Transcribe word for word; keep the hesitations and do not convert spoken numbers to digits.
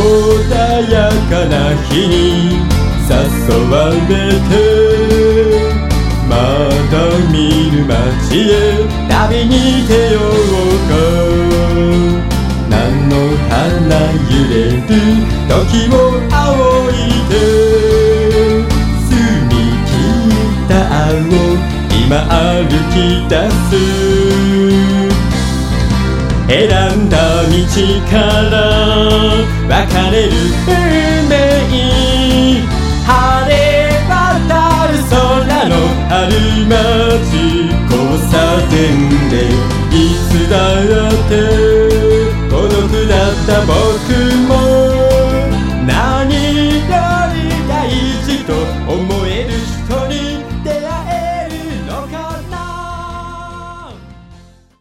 穏やかな日に誘われて、まだ見ぬ街へ旅に出ようか。菜の花揺れる時を仰いで、澄み切った青今歩き出す。選んだ道から分かれる運命、晴れ渡る空のある街、交差点でいつだ